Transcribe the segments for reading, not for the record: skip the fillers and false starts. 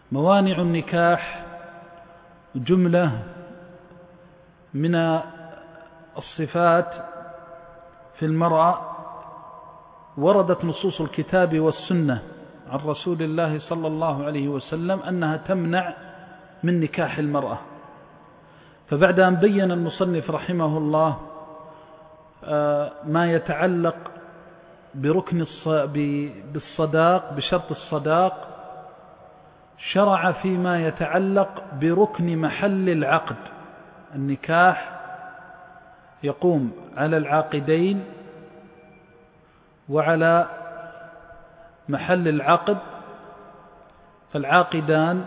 موانع النكاح جملة من الصفات في المرأة وردت نصوص الكتاب والسنة عن رسول الله صلى الله عليه وسلم أنها تمنع من نكاح المرأة. فبعد أن بين المصنف رحمه الله ما يتعلق بالصداق بشرط الصداق، شرع فيما يتعلق بركن محل العقد. النكاح يقوم على العاقدين وعلى محل العقد، فالعاقدان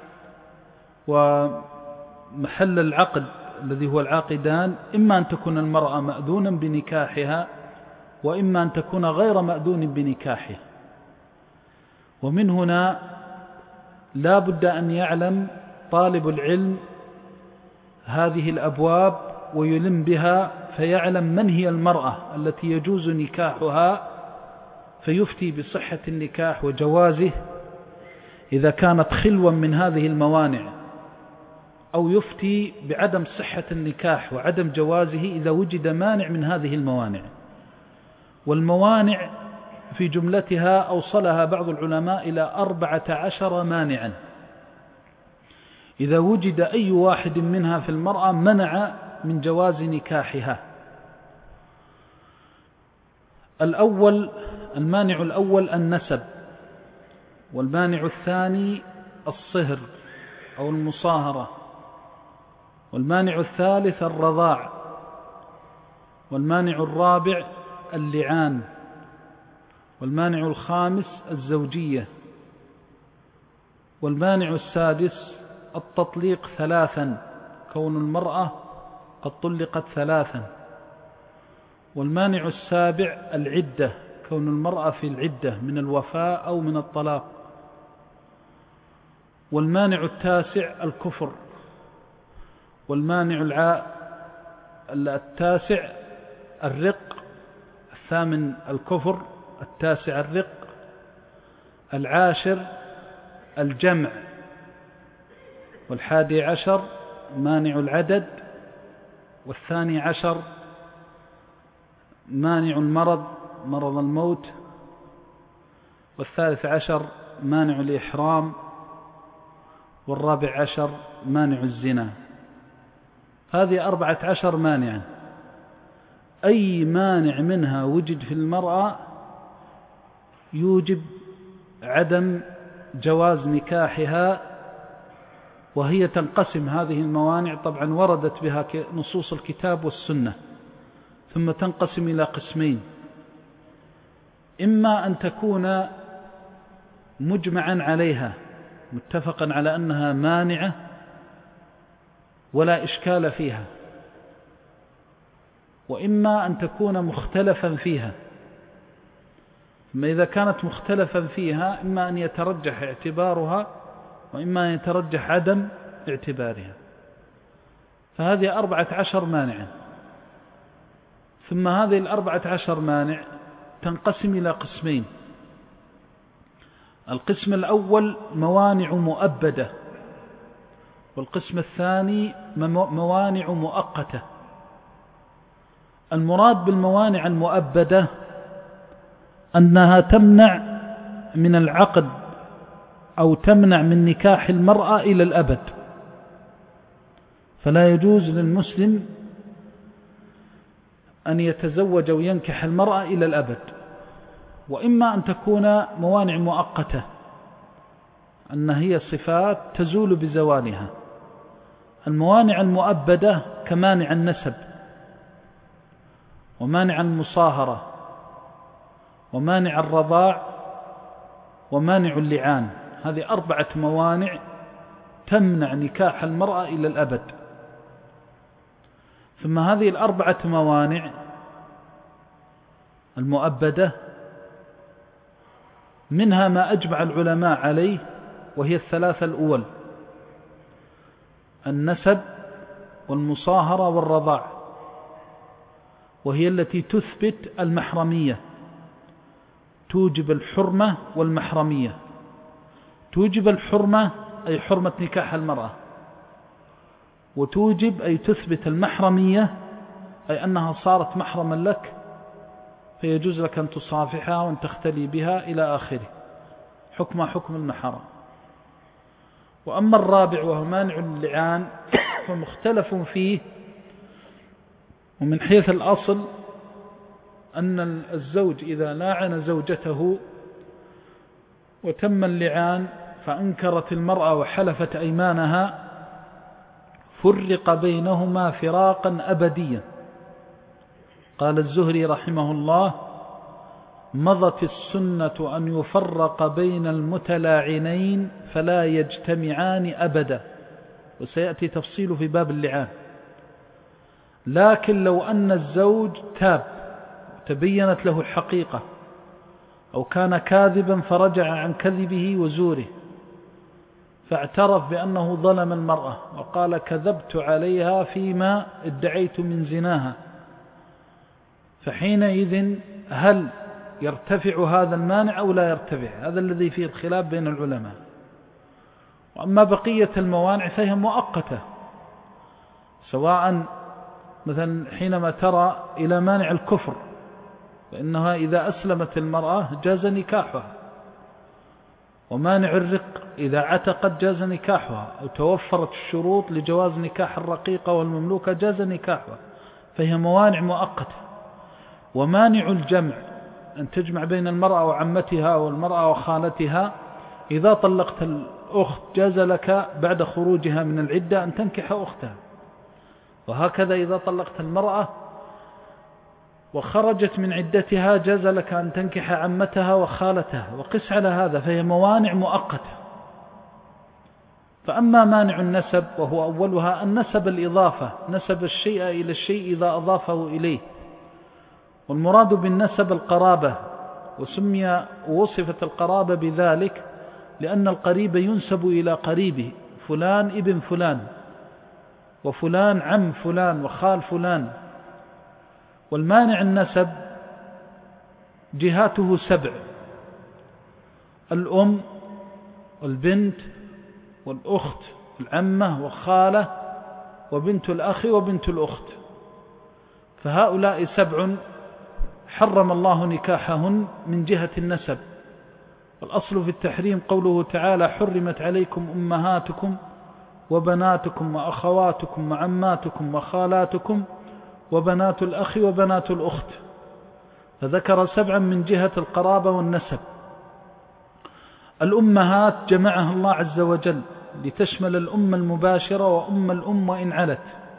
ومحل العقد الذي هو العاقدان إما أن تكون المرأة مأذونا بنكاحها وإما أن تكون غير مأذون بنكاحها. ومن هنا لا بد أن يعلم طالب العلم هذه الأبواب ويلم بها، فيعلم من هي المرأة التي يجوز نكاحها فيفتي بصحة النكاح وجوازه إذا كانت خلوا من هذه الموانع، أو يفتي بعدم صحة النكاح وعدم جوازه إذا وجد مانع من هذه الموانع. والموانع في جملتها أوصلها بعض العلماء إلى 14 مانعا، إذا وجد أي واحد منها في المرأة منع من جواز نكاحها. المانع الأول النسب، والمانع الثاني الصهر أو المصاهرة، والمانع الثالث الرضاع، والمانع الرابع اللعان، والمانع الخامس الزوجية، والمانع السادس التطليق 3، كون المرأة قد طلقت 3، والمانع السابع العدة، كون المرأة في العدة من الوفاء أو من الطلاق، والمانع التاسع الكفر، والمانع التاسع الرق، الثامن الكفر، التاسع الرق، العاشر الجمع، والحادي عشر مانع العدد، والثاني عشر مانع المرض، مرض الموت، والثالث عشر مانع الإحرام، والرابع عشر مانع الزنا. هذه 14 مانعا، أي مانع منها وجد في المرأة يوجب عدم جواز نكاحها، وهي تنقسم هذه الموانع، طبعا وردت بها نصوص الكتاب والسنة، ثم تنقسم إلى قسمين: إما أن تكون مجمعا عليها متفقا على أنها مانعة ولا إشكال فيها، وإما أن تكون مختلفا فيها. ثم إذا كانت مختلفا فيها إما أن يترجح اعتبارها وإما أن يترجح عدم اعتبارها. فهذه 14 مانعا. ثم هذه 14 مانع تنقسم إلى قسمين: القسم الأول موانع مؤبدة، والقسم الثاني موانع مؤقتة. المراد بالموانع المؤبدة أنها تمنع من العقد أو تمنع من نكاح المرأة إلى الأبد، فلا يجوز للمسلم أن يتزوج وينكح المرأة إلى الأبد. وإما أن تكون موانع مؤقتة، أن هي صفات تزول بزوالها. الموانع المؤبدة كمانع النسب، ومانع المصاهرة، ومانع الرضاع، ومانع اللعان. هذه 4 موانع تمنع نكاح المرأة إلى الأبد. ثم هذه 4 موانع المؤبدة منها ما أجمع العلماء عليه، وهي 3 الأول: النسب والمصاهرة والرضاع، وهي التي تثبت المحرمية، توجب الحرمة والمحرمية. توجب الحرمة أي حرمة نكاح المرأة، وتوجب أي تثبت المحرمية، أي أنها صارت محرما لك فيجوز لك أن تصافحها وأن تختلي بها إلى آخره، حكم المحرم. وأما الرابع وهو مانع اللعان فمختلف فيه، ومن حيث الأصل أن الزوج إذا لاعن زوجته وتم اللعان فأنكرت المرأة وحلفت أيمانها فرق بينهما فراقا أبديا. قال الزهري رحمه الله: مضت السنة أن يفرق بين المتلاعنين فلا يجتمعان أبدا، وسيأتي تفصيل في باب اللعان. لكن لو أن الزوج تاب وتبينت له الحقيقة، أو كان كاذبا فرجع عن كذبه وزوره فاعترف بأنه ظلم المرأة وقال: كذبت عليها فيما ادعيت من زناها، فحينئذ هل يرتفع هذا المانع أو لا يرتفع؟ هذا الذي فيه الخلاف بين العلماء. وأما بقية الموانع فهي مؤقتة، سواء مثلا حينما ترى إلى مانع الكفر، فإنها إذا أسلمت المرأة جاز نكاحها، ومانع الرق إذا عتقت جاز نكاحها، أو توفرت الشروط لجواز نكاح الرقيقة والمملوكة جاز نكاحها، فهي موانع مؤقتة. ومانع الجمع أن تجمع بين المرأة وعمتها والمرأة وخالتها، إذا طلقت الأخت جاز لك بعد خروجها من العدة أن تنكح أختها، وهكذا إذا طلقت المرأة وخرجت من عدتها جاز لك أن تنكح عمتها وخالتها، وقس على هذا، فهي موانع مؤقتة. فأما مانع النسب وهو أولها النسب الإضافة، نسب الشيء إلى الشيء إذا أضافه إليه، والمراد بالنسب القرابة، ووصفت القرابة بذلك لأن القريب ينسب إلى قريبه، فلان ابن فلان، وفلان عم فلان، وخال فلان. والمانع النسب جهاته 7: الأم والبنت والأخت والعمة والخالة وبنت الأخ وبنت الأخت، فهؤلاء 7 حرم الله نكاحهن من جهة النسب. والأصل في التحريم قوله تعالى: حرمت عليكم أمهاتكم وبناتكم وأخواتكم وعماتكم وخالاتكم وبنات الأخ وبنات الأخت، فذكر 7 من جهة القرابة والنسب. الأمهات جمعها الله عز وجل لتشمل الأم المباشرة وأم الأم وإن علت،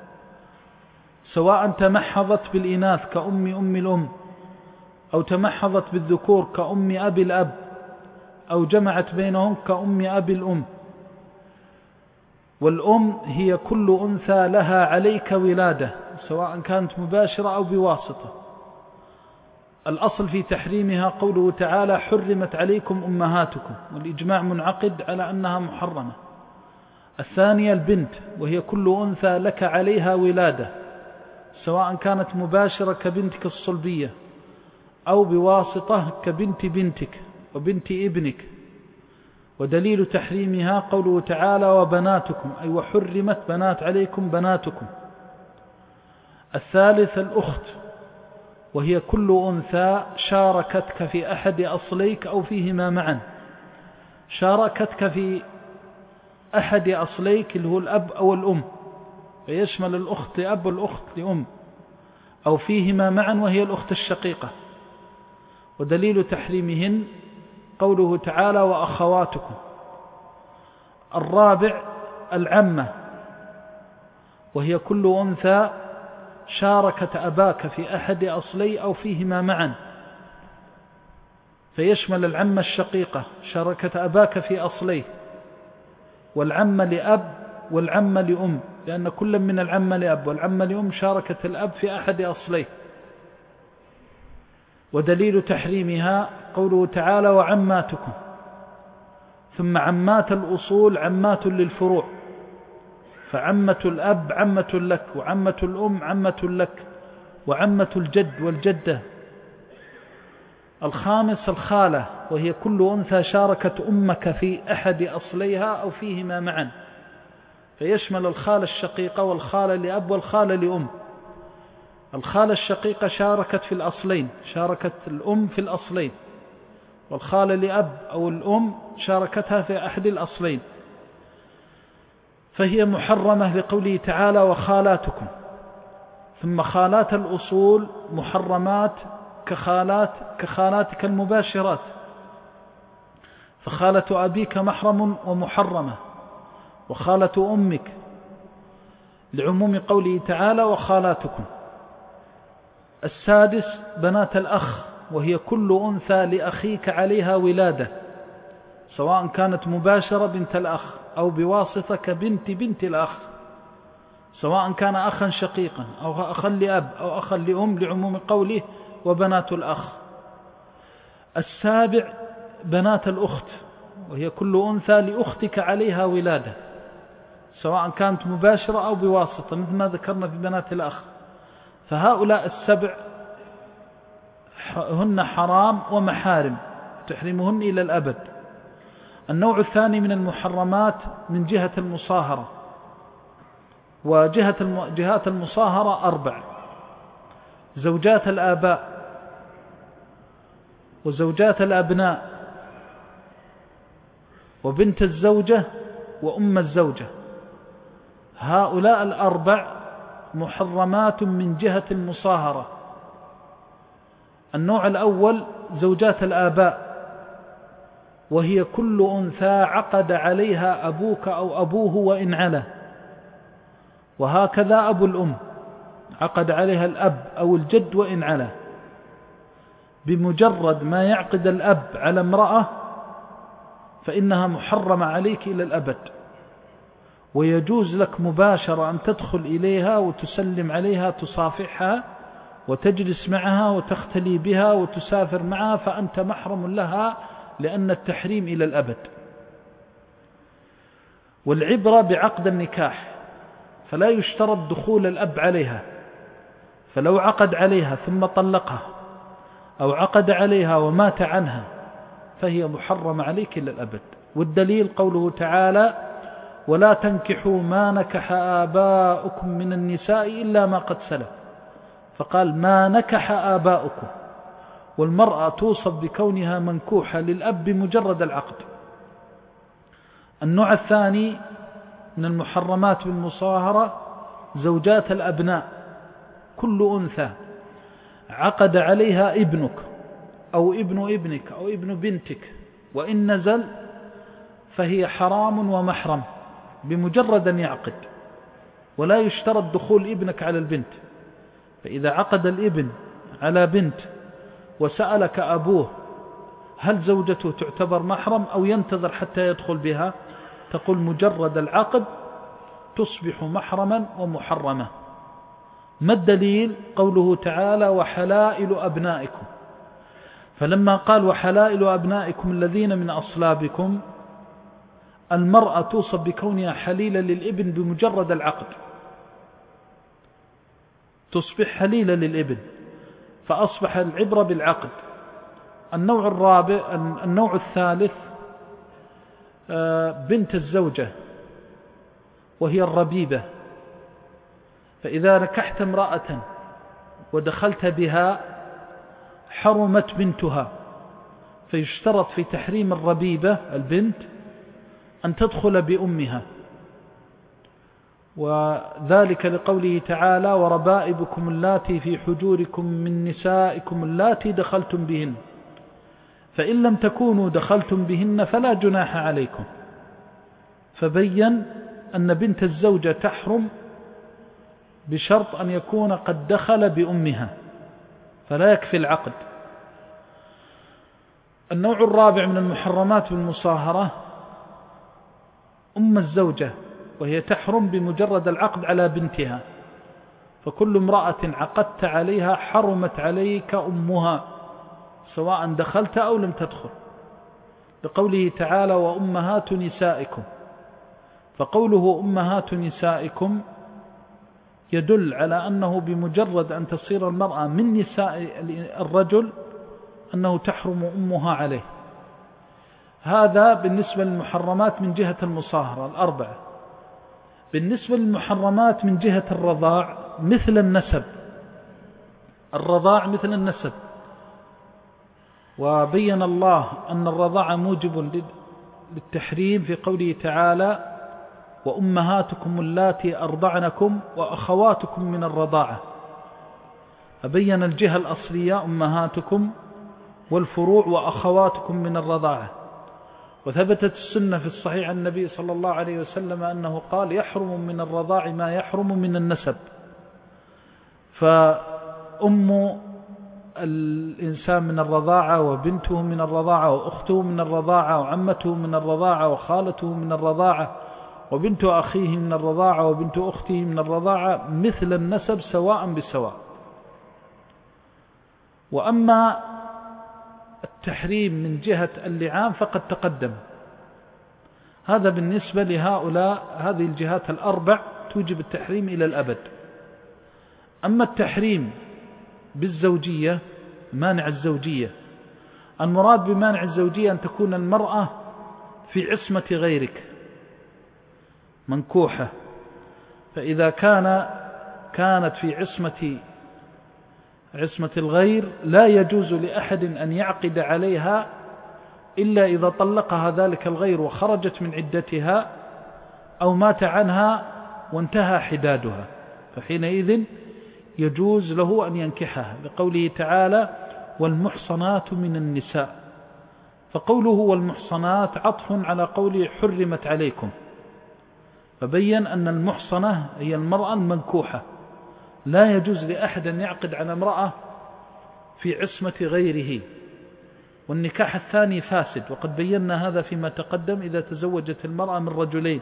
سواء تمحضت بالإناث كأم الأم، أو تمحضت بالذكور كأم أبي الأب، أو جمعت بينهم كأم أبي الأم. والأم هي كل أنثى لها عليك ولادة، سواء كانت مباشرة أو بواسطة. الأصل في تحريمها قوله تعالى: حرمت عليكم أمهاتكم، والإجماع منعقد على أنها محرمة. الثانية البنت، وهي كل أنثى لك عليها ولادة، سواء كانت مباشرة كبنتك الصلبية أو بواسطة كبنت بنتك وبنت ابنك. ودليل تحريمها قوله تعالى: وبناتكم، أي وحرمت بنات عليكم بناتكم. الثالث الأخت، وهي كل أنثى شاركتك في أحد أصليك أو فيهما معا. شاركتك في أحد أصليك اللي هو الأب أو الأم، فيشمل الأخت لأب والأخت لأم، أو فيهما معا وهي الأخت الشقيقة. ودليل تحريمهن قوله تعالى: وأخواتكم. الرابع العمة، وهي كل أنثى شاركت أباك في أحد أصلي أو فيهما معا، فيشمل العمة الشقيقة شاركت أباك في أصليه، والعمة لأب والعمة لأم، لأن كل من العمة لأب والعمة لأم شاركت الأب في أحد أصليه. ودليل تحريمها قوله تعالى: وعماتكم. ثم عمات الأصول عمات للفروع، فعمة الأب عمة لك، وعمة الأم عمة لك، وعمة الجد والجدة. الخامس الخالة، وهي كل أنثى شاركت أمك في أحد أصليها أو فيهما معا، فيشمل الخالة الشقيقة والخالة لأب والخالة لأم. الخالة الشقيقة شاركت في الأصلين، شاركت الأم في الأصلين، والخالة لأب أو الأم شاركتها في أحد الأصلين، فهي محرمة لقوله تعالى وخالاتكم. ثم خالات الأصول محرمات كخالاتك المباشرات، فخالة أبيك محرم ومحرمة، وخالة أمك لعموم قوله تعالى وخالاتكم. السادس بنات الأخ، وهي كل أنثى لأخيك عليها ولادة، سواء كانت مباشرة بنت الأخ أو بواسطة كبنت بنت الأخ، سواء كان أخا شقيقا أو أخا لأب أو أخا لأم لعموم قوله وبنات الأخ. السابع بنات الأخت، وهي كل أنثى لأختك عليها ولادة، سواء كانت مباشرة أو بواسطة، مثل ما ذكرنا في بنات الأخ. فهؤلاء السبع هن حرام ومحارم تحرمهن إلى الأبد. النوع الثاني من المحرمات من جهة المصاهرة، وجهات المصاهرة 4: زوجات الآباء، وزوجات الأبناء، وبنت الزوجة، وأم الزوجة. هؤلاء 4 محرمات من جهة المصاهرة. النوع الأول زوجات الآباء، وهي كل أنثى عقد عليها أبوك أو أبوه وإن علا، وهكذا أبو الأم عقد عليها الأب أو الجد وإن علا. بمجرد ما يعقد الأب على امرأة فإنها محرمة عليك إلى الأبد، ويجوز لك مباشرة أن تدخل إليها وتسلم عليها، تصافحها وتجلس معها وتختلي بها وتسافر معها، فأنت محرم لها، لأن التحريم إلى الأبد. والعبرة بعقد النكاح، فلا يشترط دخول الأب عليها، فلو عقد عليها ثم طلقها أو عقد عليها ومات عنها فهي محرمة عليك إلى الأبد. والدليل قوله تعالى ولا تنكحوا ما نكح آباؤكم من النساء إلا ما قد سلف، فقال ما نكح آباؤكم، والمرأة توصف بكونها منكوحة للأب بمجرد العقد. النوع الثاني من المحرمات بالمصاهرة زوجات الأبناء، كل أنثى عقد عليها ابنك أو ابن ابنك أو ابن بنتك وإن نزل فهي حرام ومحرم بمجرد أن يعقد، ولا يشترط دخول ابنك على البنت. فإذا عقد الابن على بنت وسألك أبوه هل زوجته تعتبر محرم أو ينتظر حتى يدخل بها، تقول مجرد العقد تصبح محرما ومحرمة. ما الدليل؟ قوله تعالى وحلائل أبنائكم، فلما قال وحلائل أبنائكم الذين من أصلابكم، المرأة توصف بكونها حليلة للابن بمجرد العقد، تصبح حليلة للابن، فأصبح العبرة بالعقد. النوع الثالث بنت الزوجة، وهي الربيبة، فإذا نكحت امرأة ودخلت بها حرمت بنتها، فيشترط في تحريم الربيبة البنت أن تدخل بأمها، وذلك لقوله تعالى وربائبكم اللاتي في حجوركم من نسائكم اللاتي دخلتم بهن، فإن لم تكونوا دخلتم بهن فلا جناح عليكم. فبين أن بنت الزوجة تحرم بشرط أن يكون قد دخل بأمها، فلا يكفي العقد. النوع الرابع من المحرمات بالمصاهرة أم الزوجة، وهي تحرم بمجرد العقد على بنتها، فكل امرأة عقدت عليها حرمت عليك أمها سواء دخلت أو لم تدخل، لقوله تعالى وأمهات نسائكم. فقوله أمهات نسائكم يدل على أنه بمجرد أن تصير المرأة من نساء الرجل أنه تحرم أمها عليه. هذا بالنسبة للمحرمات من جهة المصاهرة الأربعة. بالنسبة للمحرمات من جهة الرضاع مثل النسب، الرضاع مثل النسب، وبين الله أن الرضاع موجب للتحريم في قوله تعالى: وأمهاتكم اللاتي أرضعنكم وأخواتكم من الرضاعة، فبين الجهة الأصلية أمهاتكم والفروع وأخواتكم من الرضاعة. وثبتت السنة في الصحيح عن النبي صلى الله عليه وسلم أنه قال: يحرم من الرضاع ما يحرم من النسب. فأم الإنسان من الرضاعة، وبنته من الرضاعة، وأخته من الرضاعة، وعمته من الرضاعة، وخالته من الرضاعة، وبنت أخيه من الرضاعة، وبنت أخته من الرضاعة، مثل النسب سواء بسواء. وأما التحريم من جهة اللعان فقد تقدم، هذا بالنسبة لهؤلاء، هذه الجهات الأربع توجب التحريم إلى الأبد. أما التحريم بالزوجية، مانع الزوجية، المراد بمانع الزوجية أن تكون المرأة في عصمة غيرك منكوحة، فإذا كانت في عصمة الغير لا يجوز لأحد أن يعقد عليها إلا إذا طلقها ذلك الغير وخرجت من عدتها أو مات عنها وانتهى حدادها، فحينئذ يجوز له أن ينكحها، لقوله تعالى: والمحصنات من النساء. فقوله والمحصنات عطف على قوله حرمت عليكم، فبين أن المحصنة هي المرأة المنكوحة، لا يجوز لأحد أن يعقد على امرأة في عصمة غيره، والنكاح الثاني فاسد، وقد بينا هذا فيما تقدم إذا تزوجت المرأة من رجلين.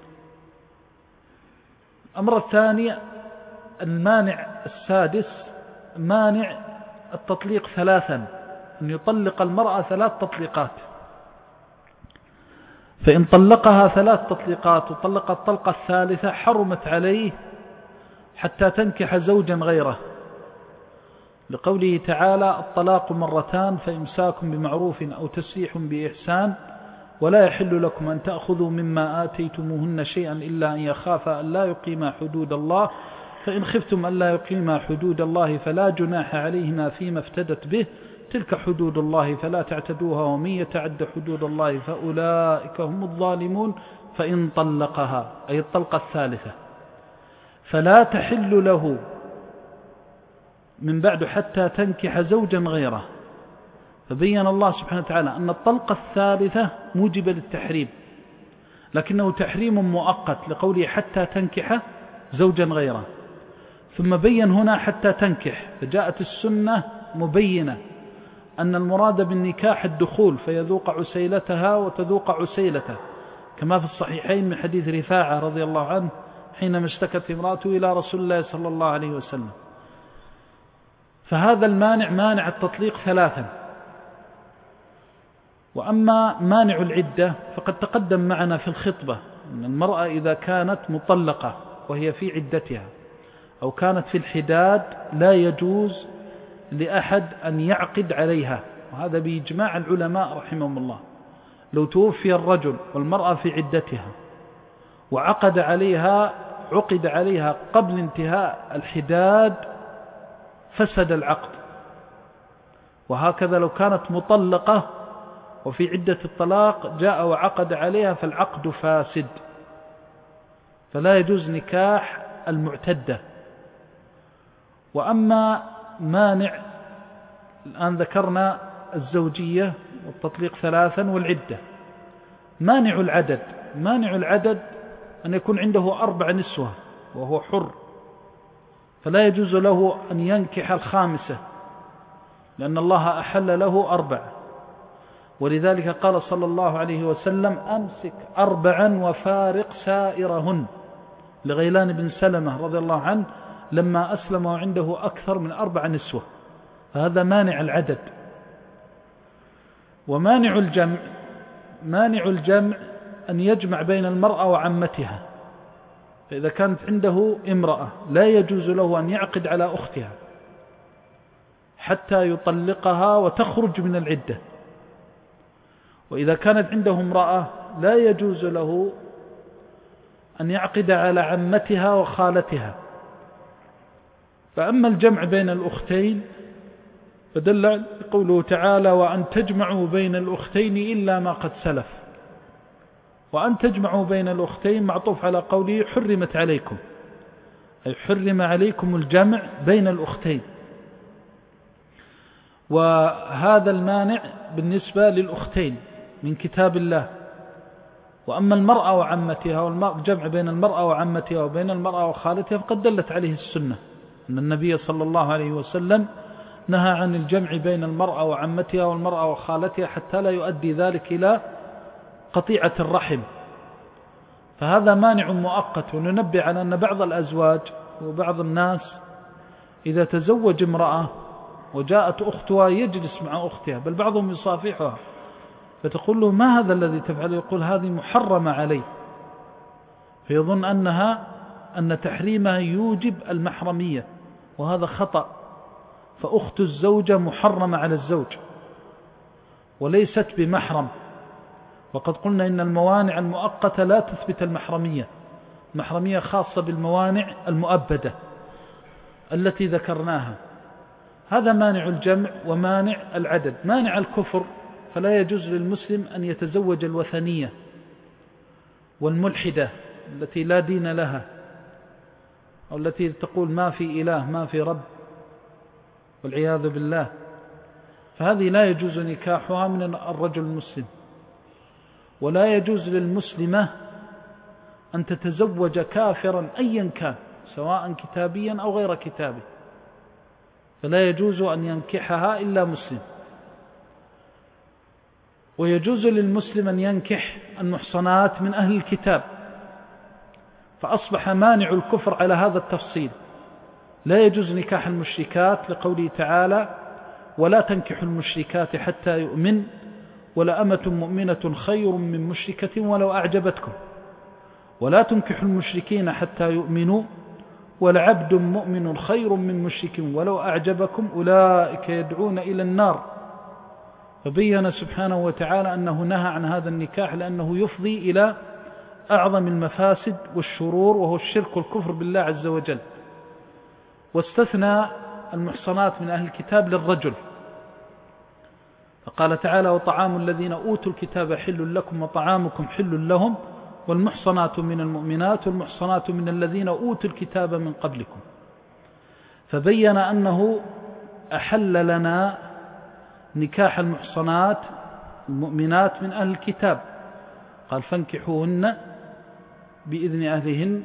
الأمر الثاني المانع السادس، مانع التطليق ثلاثا، أن يطلق المرأة 3 تطليقات، فإن طلقها 3 تطليقات وطلق الطلقة الثالثة حرمت عليه حتى تنكح زوجا غيره، لقوله تعالى: الطلاق مرتان فإمساكم بمعروف أو تسريح بإحسان ولا يحل لكم أن تأخذوا مما آتيتموهن شيئا إلا أن يخافا ألا يقيما حدود الله، فإن خفتم ألا يقيما حدود الله فلا جناح عليهما فيما افتدت به، تلك حدود الله فلا تعتدوها ومن يتعد حدود الله فأولئك هم الظالمون. فإن طلقها أي الطلقة الثالثة فلا تحل له من بعد حتى تنكح زوجا غيره، فبين الله سبحانه وتعالى أن الطلقة الثالثة موجبة للتحريم، لكنه تحريم مؤقت لقوله حتى تنكح زوجا غيره، ثم بين هنا حتى تنكح، فجاءت السنة مبينة أن المراد بالنكاح الدخول، فيذوق عسيلتها وتذوق عسيلته، كما في الصحيحين من حديث رفاعة رضي الله عنه حينما اشتكت امرأته إلى رسول الله صلى الله عليه وسلم. فهذا المانع مانع التطليق 3. وأما مانع العدة فقد تقدم معنا في الخطبة أن المرأة إذا كانت مطلقة وهي في عدتها أو كانت في الحداد لا يجوز لأحد أن يعقد عليها، وهذا بإجماع العلماء رحمهم الله. لو توفي الرجل والمرأة في عدتها وعقد عليها قبل انتهاء الحداد فسد العقد، وهكذا لو كانت مطلقة وفي عدة الطلاق جاء وعقد عليها فالعقد فاسد، فلا يجوز نكاح المعتدة. وأما مانع، الآن ذكرنا الزوجية والتطليق 3 والعدة، مانع العدد أن يكون عنده 4 نسوة وهو حر، فلا يجوز له أن ينكح 5 لأن الله أحل له 4، ولذلك قال صلى الله عليه وسلم: أمسك 4 وفارق سائرهن، لغيلان بن سلمة رضي الله عنه لما أسلم وعنده أكثر من 4 نسوة، فهذا مانع العدد. ومانع الجمع أن يجمع بين المرأة وعمتها، فإذا كانت عنده امرأة لا يجوز له أن يعقد على أختها حتى يطلقها وتخرج من العدة. وإذا كانت عنده امرأة لا يجوز له أن يعقد على عمتها وخالتها. فأما الجمع بين الأختين فدل قوله تعالى: وأن تجمعوا بين الأختين إلا ما قد سلف. وأن تجمعوا بين الأختين معطوف على قوله حرمت عليكم، أي حرم عليكم الجمع بين الأختين. وهذا المانع بالنسبة للأختين من كتاب الله. وأما المرأة وعمتها والجمع بين المرأة وعمتها وبين المرأة وخالتها فقد دلت عليه السنة، أن النبي صلى الله عليه وسلم نهى عن الجمع بين المرأة وعمتها والمرأة وخالتها حتى لا يؤدي ذلك إلى قطيعة الرحم. فهذا مانع مؤقت. وننبه على أن بعض الأزواج وبعض الناس إذا تزوج امرأة وجاءت أختها يجلس مع أختها، بل بعضهم يصافحها، فتقول له: ما هذا الذي تفعل؟ يقول: هذه محرمة علي، فيظن أن تحريمها يوجب المحرمية، وهذا خطأ. فأخت الزوجة محرمة على الزوج وليست بمحرم. وقد قلنا إن الموانع المؤقتة لا تثبت المحرمية. المحرمية خاصة بالموانع المؤبدة التي ذكرناها. هذا مانع الجمع ومانع العدد. مانع الكفر، فلا يجوز للمسلم أن يتزوج الوثنية والملحدة التي لا دين لها، أو التي تقول ما في إله ما في رب والعياذ بالله. فهذه لا يجوز نكاحها من الرجل المسلم. ولا يجوز للمسلمة أن تتزوج كافرا أيا كان، سواء كتابيا أو غير كتابي، فلا يجوز أن ينكحها إلا مسلم. ويجوز للمسلم أن ينكح المحصنات من أهل الكتاب. فأصبح مانع الكفر على هذا التفصيل. لا يجوز نكاح المشركات لقوله تعالى: ولا تنكحوا المشركات حتى يؤمن ولأمة مؤمنة خير من مشركة ولو أعجبتكم، ولا تنكحوا المشركين حتى يؤمنوا ولعبد مؤمن خير من مشرك ولو أعجبكم أولئك يدعون إلى النار. فبين سبحانه وتعالى أنه نهى عن هذا النكاح لأنه يفضي إلى أعظم المفاسد والشرور، وهو الشرك والكفر بالله عز وجل. واستثنى المحصنات من أهل الكتاب للرجل، فقال تعالى: وطعام الذين أوتوا الكتاب حل لكم وطعامكم حل لهم والمحصنات من المؤمنات والمحصنات من الذين أوتوا الكتاب من قبلكم. فبين أنه أحل لنا نكاح المحصنات المؤمنات من أهل الكتاب، قال: فانكحوهن بإذن أهلهن.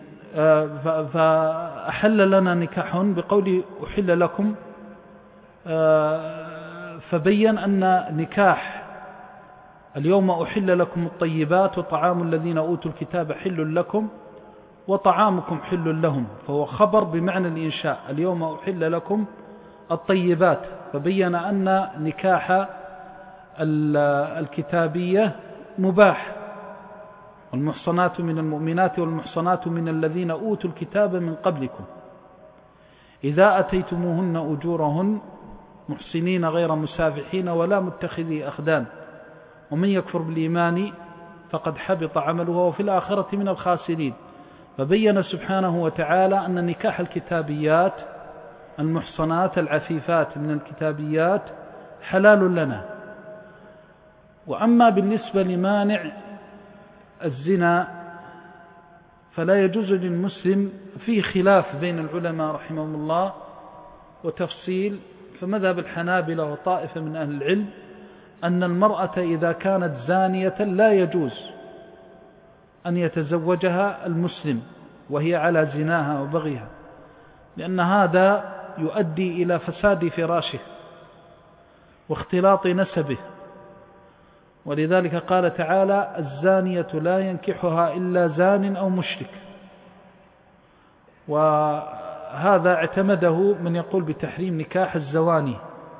فأحل لنا نكاحهن بقوله أحل لكم. فبين أن نكاح اليوم أحل لكم الطيبات وطعام الذين أوتوا الكتاب حل لكم وطعامكم حل لهم، فهو خبر بمعنى الإنشاء: اليوم أحل لكم الطيبات. فبين أن نكاح الكتابية مباح. والمحصنات من المؤمنات والمحصنات من الذين أوتوا الكتاب من قبلكم إذا أتيتموهن أجورهن محسنين غير مسافحين ولا متخذي أخدان ومن يكفر بالإيمان فقد حبط عمله وفي الآخرة من الخاسرين. فبين سبحانه وتعالى أن نكاح الكتابيات المحصنات العفيفات من الكتابيات حلال لنا. وأما بالنسبة لمانع الزنا فلا يجوز للمسلم، فيه خلاف بين العلماء رحمهم الله وتفصيل. فمذهب الحنابلة وطائفة من أهل العلم أن المرأة إذا كانت زانية لا يجوز أن يتزوجها المسلم وهي على زناها وبغيها، لأن هذا يؤدي إلى فساد فراشه واختلاط نسبه. ولذلك قال تعالى: الزانية لا ينكحها إلا زان أو مشرك. وهذا اعتمده من يقول بتحريم نكاح الزواني،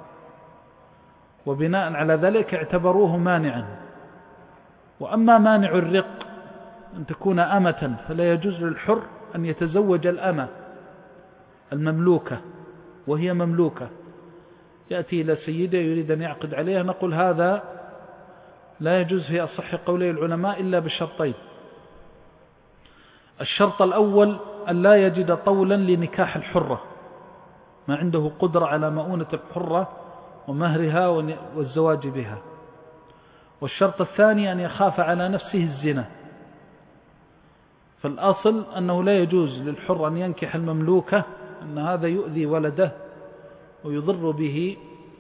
وبناء على ذلك اعتبروه مانعا. وأما مانع الرق أن تكون أمة، فلا يجوز للحر أن يتزوج الأمة المملوكة وهي مملوكة يأتي إلى سيده يريد أن يعقد عليها، نقول هذا لا يجوز في أصح قولي العلماء إلا بشرطين. الشرط الأول أن لا يجد طولا لنكاح الحرة، ما عنده قدرة على مؤونة الحرة ومهرها والزواج بها. والشرط الثاني أن يخاف على نفسه الزنا. فالأصل أنه لا يجوز للحر أن ينكح المملوكة، أن هذا يؤذي ولده ويضر به،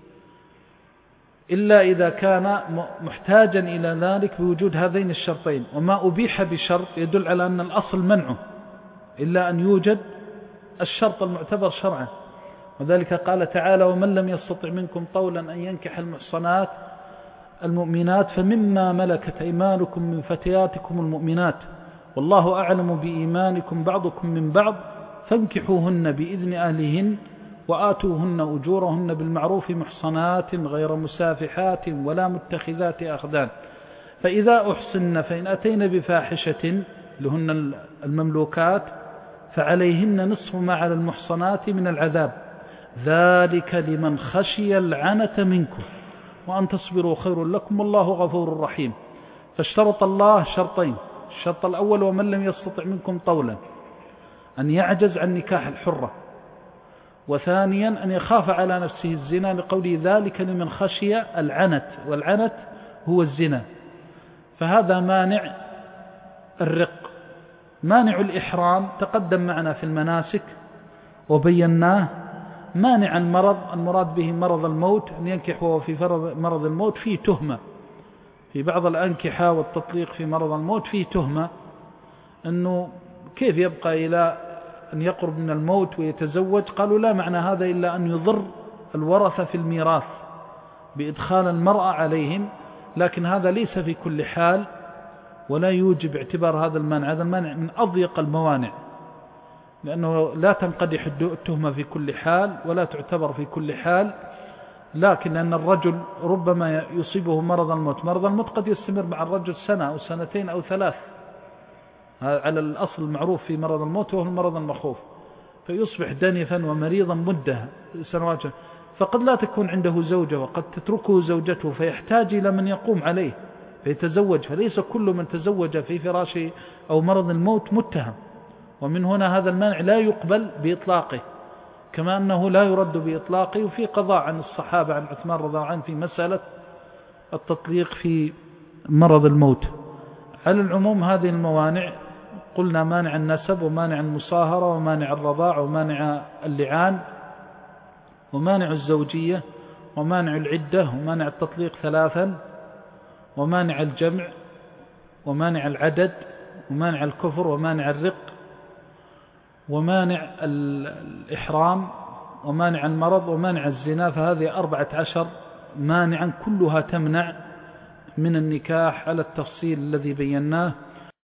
إلا إذا كان محتاجا إلى ذلك بوجود هذين الشرطين. وما أبيح بشرط يدل على أن الأصل منعه إلا أن يوجد الشرط المعتبر شرعا. وذلك قال تعالى: ومن لم يستطع منكم طولا أن ينكح المحصنات المؤمنات فمما ملكت أيمانكم من فتياتكم المؤمنات والله أعلم بإيمانكم بعضكم من بعض فانكحوهن بإذن أهلهن وآتوهن أجورهن بالمعروف محصنات غير مسافحات ولا متخذات أخدان، فإذا أحصن فإن أتين بفاحشة لهن المملوكات فعليهن نصف ما على المحصنات من العذاب ذلك لمن خشي العنة منكم وأن تصبروا خير لكم والله غفور رحيم. فاشترط الله شرطين: الشرط الأول ومن لم يستطع منكم طولا، أن يعجز عن نكاح الحرة، وثانيا أن يخاف على نفسه الزنا لقوله ذلك لمن خشي العنت، والعنت هو الزنا. فهذا مانع الرق. مانع الإحرام تقدم معنا في المناسك وبيناه. مانع المرض المراد به مرض الموت، أن ينكح وهو في مرض الموت فيه تهمة. في بعض الأنكحة والتطليق في مرض الموت فيه تهمة، أنه كيف يبقى إلى أن يقرب من الموت ويتزوج؟ قالوا لا معنى هذا إلا أن يضر الورثة في الميراث بإدخال المرأة عليهم، لكن هذا ليس في كل حال ولا يوجب اعتبار هذا المانع. هذا المانع من أضيق الموانع، لأنه لا تنقدح التهمة في كل حال ولا تعتبر في كل حال، لكن أن الرجل ربما يصيبه مرض الموت. مرض الموت قد يستمر مع الرجل سنة أو سنتين أو ثلاث، على الأصل المعروف في مرض الموت وهو المرض المخوف، فيصبح دنيفا ومريضا مدة سنوات، فقد لا تكون عنده زوجة وقد تتركه زوجته فيحتاج إلى من يقوم عليه فيتزوج. فليس كل من تزوج في فراشه أو مرض الموت متهم، ومن هنا هذا المانع لا يقبل بإطلاقه، كما أنه لا يرد بإطلاقه. وفي قضاء عن الصحابة عن عثمان رضي الله عنه في مسألة التطليق في مرض الموت. على العموم هذه الموانع قلنا: مانع النسب، ومانع المصاهرة، ومانع الرضاع، ومانع اللعان، ومانع الزوجية، ومانع العدة، ومانع التطليق ثلاثا، ومانع الجمع، ومانع العدد، ومانع الكفر، ومانع الرق، ومانع الإحرام، ومانع المرض، ومانع الزنا. فهذه 14 مانعا كلها تمنع من النكاح على التفصيل الذي بيناه.